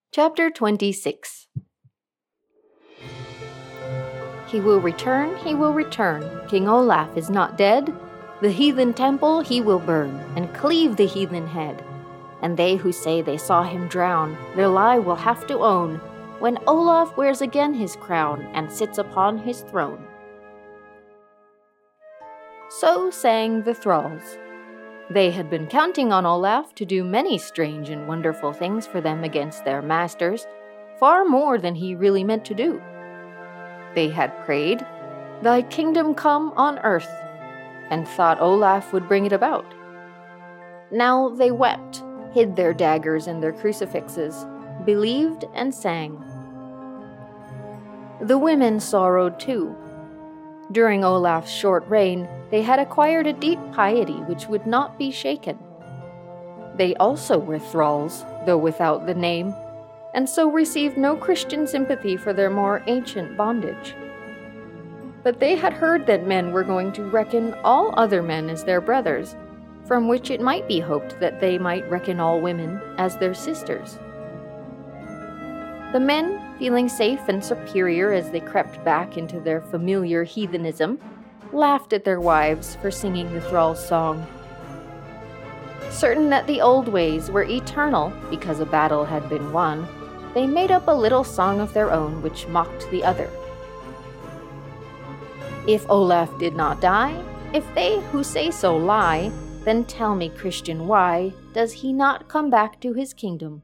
Chapter 26. He will return, King Olaf is not dead. The heathen temple he will burn, and cleave the heathen head. And they who say they saw him drown, their lie will have to own, when Olaf wears again his crown, and sits upon his throne. So sang the thralls. They had been counting on Olaf to do many strange and wonderful things for them against their masters, far more than he really meant to do. They had prayed, "Thy kingdom come on earth," and thought Olaf would bring it about. Now they wept, hid their daggers and their crucifixes, believed and sang. The women sorrowed too. During Olaf's short reign, they had acquired a deep piety which would not be shaken. They also were thralls, though without the name, and so received no Christian sympathy for their more ancient bondage. But they had heard that men were going to reckon all other men as their brothers, from which it might be hoped that they might reckon all women as their sisters. The men, feeling safe and superior as they crept back into their familiar heathenism, laughed at their wives for singing the thrall's song. Certain that the old ways were eternal because a battle had been won, they made up a little song of their own which mocked the other. If Olaf did not die, if they who say so lie, then tell me, Christian, why does he not come back to his kingdom?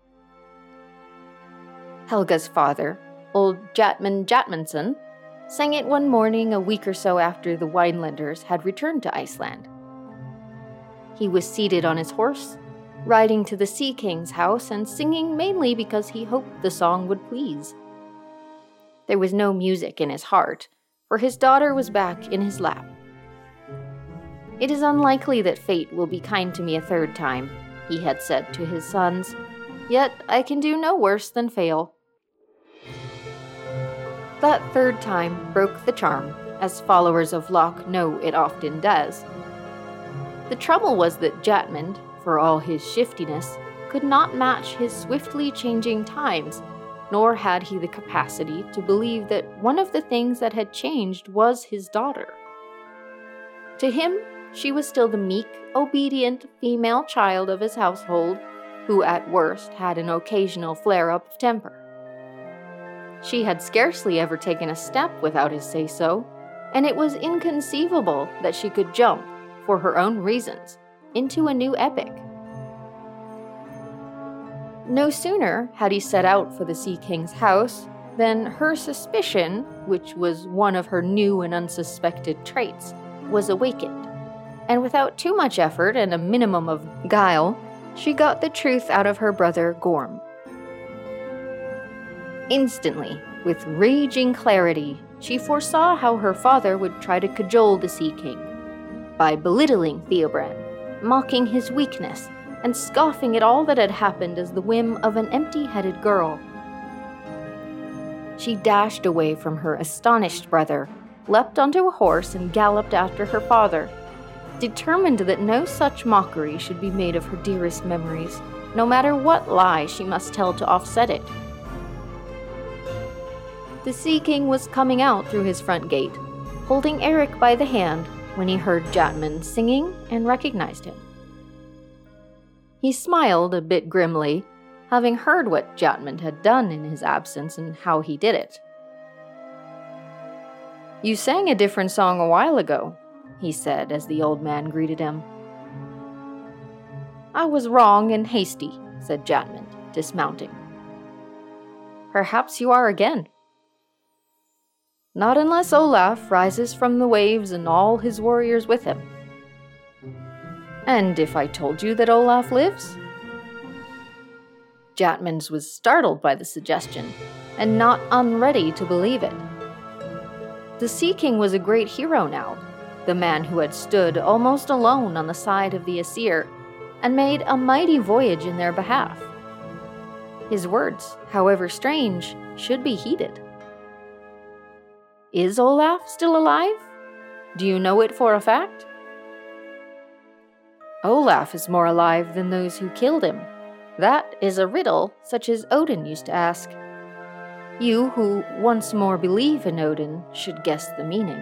Helga's father, old Jatmund Jatmundsson, sang it one morning a week or so after the Winelanders had returned to Iceland. He was seated on his horse, riding to the Sea King's house and singing mainly because he hoped the song would please. There was no music in his heart, for his daughter was back in his lap. "It is unlikely that fate will be kind to me a third time," he had said to his sons, "yet I can do no worse than fail." That third time broke the charm, as followers of Lok know it often does. The trouble was that Jatmund, for all his shiftiness, could not match his swiftly changing times, nor had he the capacity to believe that one of the things that had changed was his daughter. To him, she was still the meek, obedient female child of his household, who at worst had an occasional flare-up of temper. She had scarcely ever taken a step without his say-so, and it was inconceivable that she could jump, for her own reasons, into a new epic. No sooner had he set out for the Sea King's house than her suspicion, which was one of her new and unsuspected traits, was awakened, and without too much effort and a minimum of guile, she got the truth out of her brother Gorm. Instantly, with raging clarity, she foresaw how her father would try to cajole the Sea King, by belittling Theobrand, mocking his weakness, and scoffing at all that had happened as the whim of an empty-headed girl. She dashed away from her astonished brother, leapt onto a horse, and galloped after her father, determined that no such mockery should be made of her dearest memories, no matter what lie she must tell to offset it. The Sea King was coming out through his front gate, holding Eric by the hand, when he heard Jatmund singing and recognized him. He smiled a bit grimly, having heard what Jatmund had done in his absence and how he did it. "You sang a different song a while ago," he said as the old man greeted him. "I was wrong and hasty," said Jatmund, dismounting. "Perhaps you are again." "Not unless Olaf rises from the waves and all his warriors with him." "And if I told you that Olaf lives?" Jatmund was startled by the suggestion, and not unready to believe it. The Sea King was a great hero now, the man who had stood almost alone on the side of the Aesir, and made a mighty voyage in their behalf. His words, however strange, should be heeded. "Is Olaf still alive? Do you know it for a fact?" "Olaf is more alive than those who killed him," That is a riddle such as Odin used to ask. You who once more believe in Odin should guess the meaning.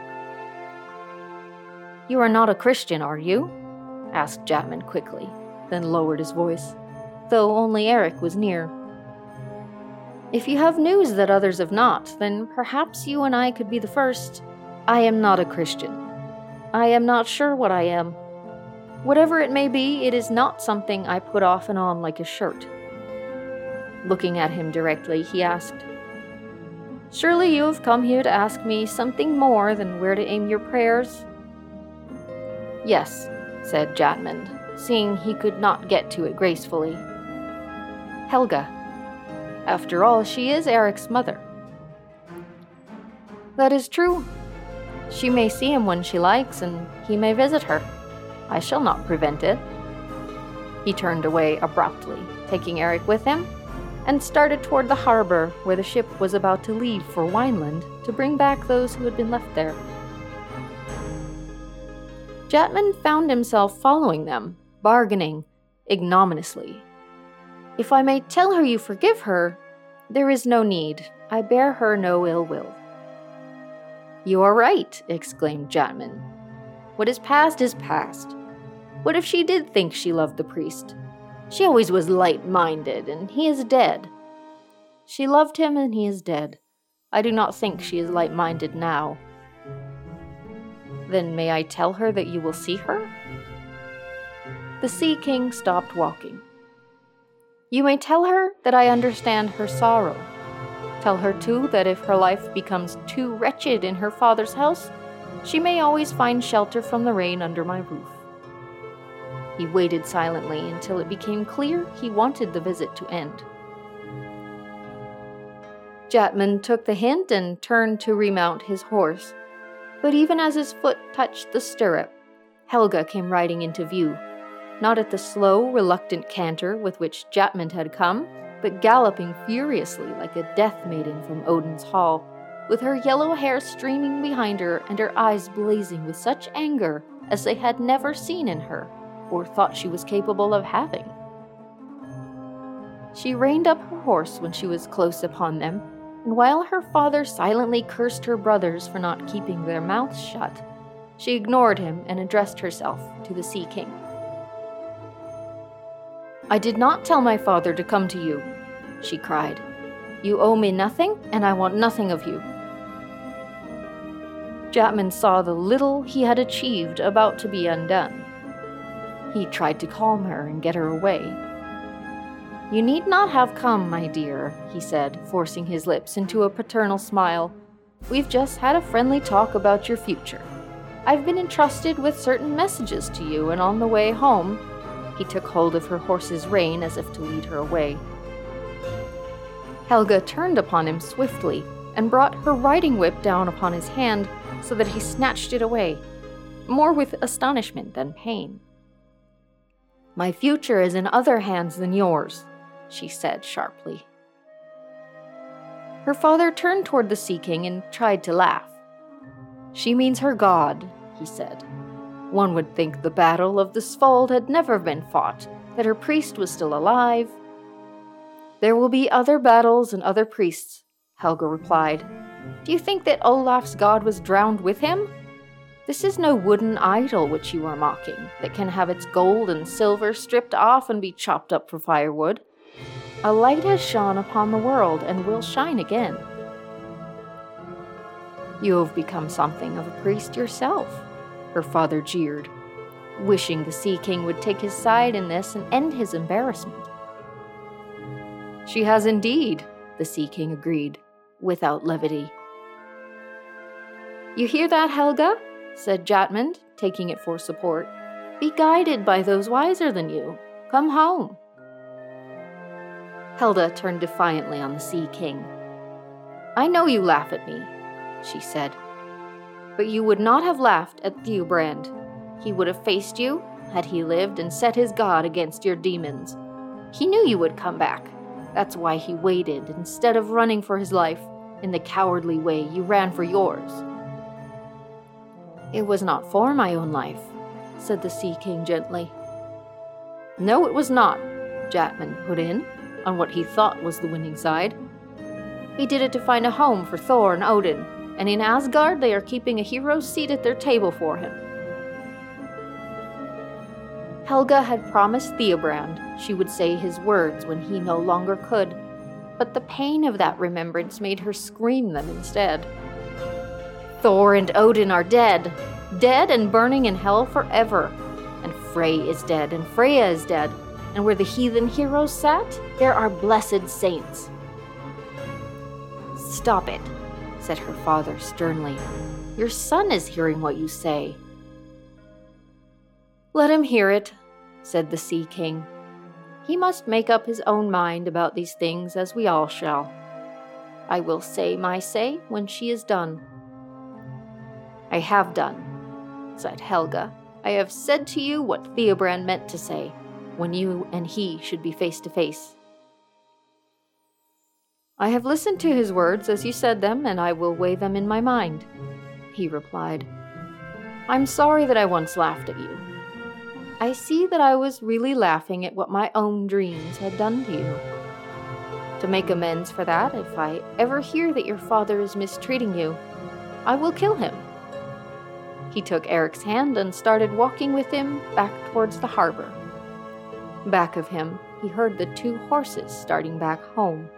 You are not a Christian, are you? Asked Jatman quickly, then lowered his voice, though only Eric was near. If you have news that others have not, then perhaps you and I could be the first. I am not a Christian. I am not sure what I am. Whatever it may be, it is not something I put off and on like a shirt. Looking at him directly, he asked, Surely you have come here to ask me something more than where to aim your prayers? Yes, said Jatmund, seeing he could not get to it gracefully. Helga. After all, she is Eric's mother. That is true. She may see him when she likes, and he may visit her. I shall not prevent it. He turned away abruptly, taking Eric with him, and started toward the harbor where the ship was about to leave for Wineland to bring back those who had been left there. Jatman found himself following them, bargaining ignominiously. If I may tell her you forgive her, there is no need. I bear her no ill will. You are right, exclaimed Jatman. What is past is past. What if she did think she loved the priest? She always was light-minded, and he is dead. She loved him, and he is dead. I do not think she is light-minded now. Then may I tell her that you will see her? The Sea King stopped walking. You may tell her that I understand her sorrow. Tell her, too, that if her life becomes too wretched in her father's house, she may always find shelter from the rain under my roof. He waited silently until it became clear he wanted the visit to end. Jatman took the hint and turned to remount his horse, but even as his foot touched the stirrup, Helga came riding into view, not at the slow, reluctant canter with which Jatman had come, but galloping furiously like a death maiden from Odin's hall, with her yellow hair streaming behind her and her eyes blazing with such anger as they had never seen in her, or thought she was capable of having. She reined up her horse when she was close upon them, and while her father silently cursed her brothers for not keeping their mouths shut, she ignored him and addressed herself to the Sea King. I did not tell my father to come to you, she cried. You owe me nothing, and I want nothing of you. Jatman saw the little he had achieved about to be undone. He tried to calm her and get her away. You need not have come, my dear, he said, forcing his lips into a paternal smile. We've just had a friendly talk about your future. I've been entrusted with certain messages to you, and on the way home, he took hold of her horse's rein as if to lead her away. Helga turned upon him swiftly and brought her riding whip down upon his hand so that he snatched it away, more with astonishment than pain. My future is in other hands than yours, she said sharply. Her father turned toward the Sea King and tried to laugh. She means her god, he said. One would think the battle of the Svold had never been fought, that her priest was still alive. There will be other battles and other priests, Helga replied. Do you think that Olaf's god was drowned with him? This is no wooden idol which you are mocking, that can have its gold and silver stripped off and be chopped up for firewood. A light has shone upon the world and will shine again. You have become something of a priest yourself, her father jeered, wishing the Sea King would take his side in this and end his embarrassment. She has indeed, the Sea King agreed, without levity. You hear that, Helga? Said Jatmund, taking it for support. Be guided by those wiser than you. Come home. Helga turned defiantly on the Sea King. I know you laugh at me, she said. But you would not have laughed at Thewbrand. He would have faced you, had he lived, and set his god against your demons. He knew you would come back. That's why he waited, instead of running for his life, in the cowardly way you ran for yours. It was not for my own life, said the Sea King gently. No, it was not, Jatman put in, on what he thought was the winning side. He did it to find a home for Thor and Odin, and in Asgard they are keeping a hero's seat at their table for him. Helga had promised Theobrand she would say his words when he no longer could, but the pain of that remembrance made her scream them instead. Thor and Odin are dead, dead and burning in hell forever, and Frey is dead, and Freya is dead, and where the heathen heroes sat, there are blessed saints. Stop it, said her father sternly. Your son is hearing what you say. Let him hear it, said the Sea King. He must make up his own mind about these things, as we all shall. I will say my say when she is done. I have done, said Helga. I have said to you what Theobrand meant to say, when you and he should be face to face. I have listened to his words as you said them, and I will weigh them in my mind, he replied. I'm sorry that I once laughed at you. I see that I was really laughing at what my own dreams had done to you. To make amends for that, if I ever hear that your father is mistreating you, I will kill him. He took Eric's hand and started walking with him back towards the harbor. Back of him, he heard the 2 horses starting back home.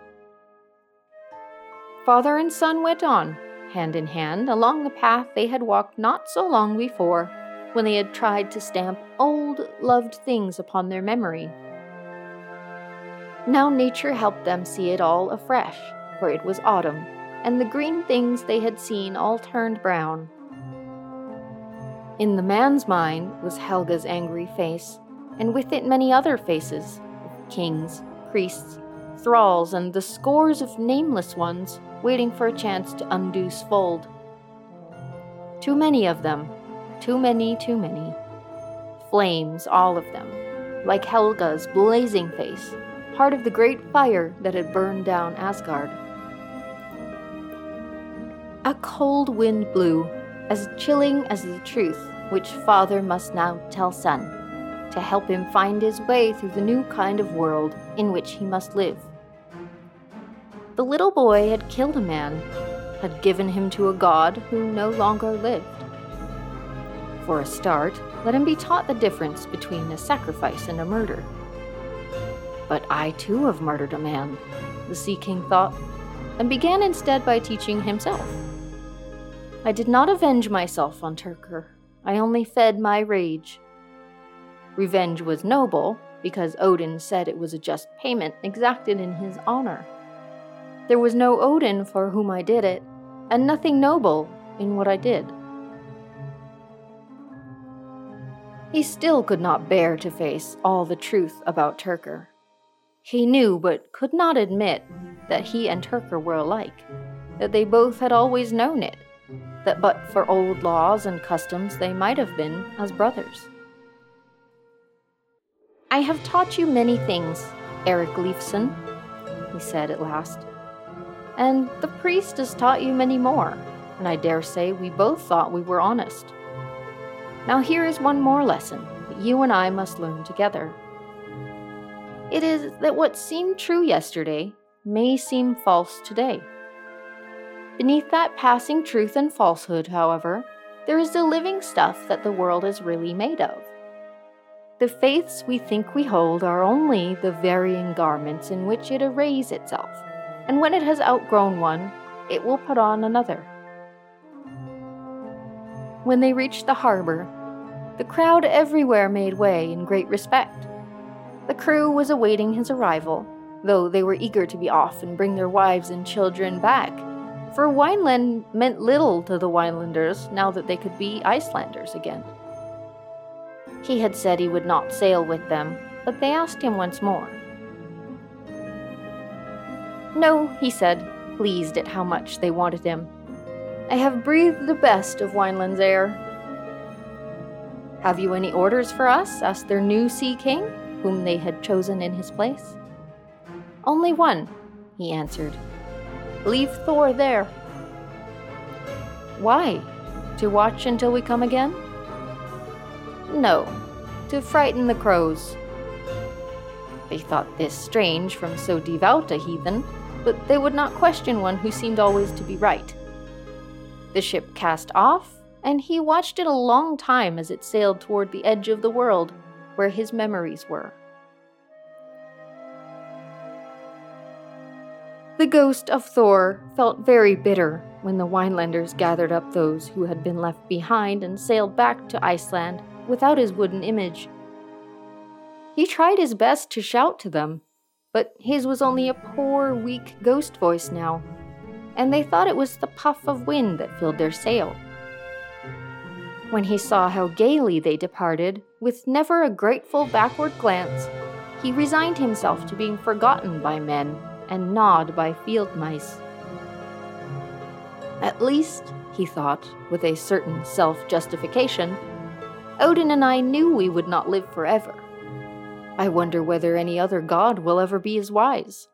Father and son went on, hand in hand, along the path they had walked not so long before, when they had tried to stamp old, loved things upon their memory. Now nature helped them see it all afresh, for it was autumn, and the green things they had seen all turned brown. In the man's mind was Helga's angry face, and with it many other faces, of kings, priests, thralls, and the scores of nameless ones waiting for a chance to undo Svold. Too many of them, too many. Flames, all of them, like Helga's blazing face, part of the great fire that had burned down Asgard. A cold wind blew, as chilling as the truth which father must now tell son, to help him find his way through the new kind of world in which he must live. The little boy had killed a man, had given him to a god who no longer lived. For a start, let him be taught the difference between a sacrifice and a murder. But I too have murdered a man, the Sea King thought, and began instead by teaching himself. I did not avenge myself on Tyrker, I only fed my rage. Revenge was noble, because Odin said it was a just payment exacted in his honor. There was no Odin for whom I did it, and nothing noble in what I did. He still could not bear to face all the truth about Tyrker. He knew, but could not admit, that he and Tyrker were alike, that they both had always known it, that but for old laws and customs they might have been as brothers. I have taught you many things, Eric Leifson, he said at last, and the priest has taught you many more, and I dare say we both thought we were honest. Now here is one more lesson that you and I must learn together. It is that what seemed true yesterday may seem false today. Beneath that passing truth and falsehood, however, there is the living stuff that the world is really made of. The faiths we think we hold are only the varying garments in which it arrays itself, and when it has outgrown one, it will put on another. When they reached the harbor, the crowd everywhere made way in great respect. The crew was awaiting his arrival, though they were eager to be off and bring their wives and children back, for Wineland meant little to the Winelanders now that they could be Icelanders again. He had said he would not sail with them, but they asked him once more. No, he said, pleased at how much they wanted him. I have breathed the best of Wineland's air. Have you any orders for us? Asked their new Sea King, whom they had chosen in his place. Only one, he answered. Leave Thor there. Why? To watch until we come again? No, to frighten the crows. They thought this strange from so devout a heathen, but they would not question one who seemed always to be right. The ship cast off, and he watched it a long time as it sailed toward the edge of the world, where his memories were. The ghost of Thor felt very bitter when the Winelanders gathered up those who had been left behind and sailed back to Iceland without his wooden image. He tried his best to shout to them, but his was only a poor, weak ghost voice now, and they thought it was the puff of wind that filled their sail. When he saw how gaily they departed, with never a grateful backward glance, he resigned himself to being forgotten by men and gnawed by field mice. At least, he thought, with a certain self-justification, Odin and I knew we would not live forever. I wonder whether any other god will ever be as wise.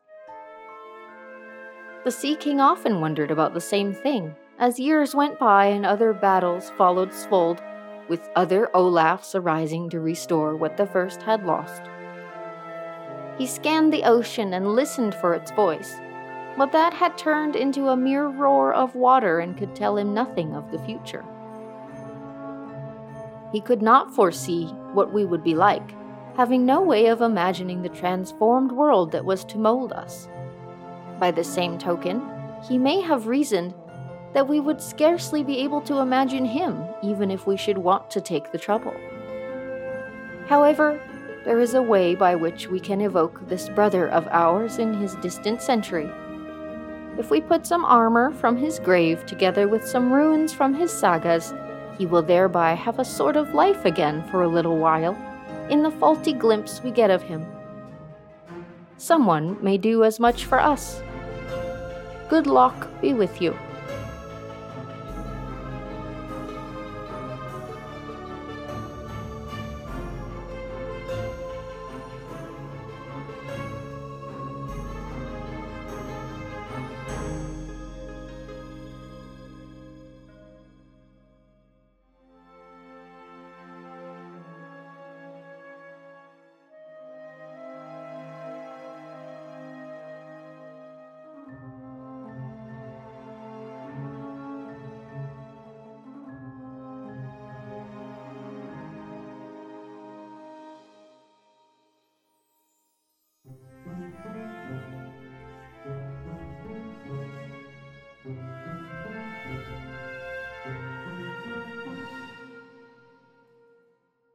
The Sea King often wondered about the same thing, as years went by and other battles followed Svold, with other Olafs arising to restore what the first had lost. He scanned the ocean and listened for its voice, but that had turned into a mere roar of water and could tell him nothing of the future. He could not foresee what we would be like, having no way of imagining the transformed world that was to mold us. By the same token, he may have reasoned that we would scarcely be able to imagine him, even if we should want to take the trouble. However, there is a way by which we can evoke this brother of ours in his distant century. If we put some armor from his grave together with some ruins from his sagas, he will thereby have a sort of life again for a little while, in the faulty glimpse we get of him. Someone may do as much for us. Good luck be with you.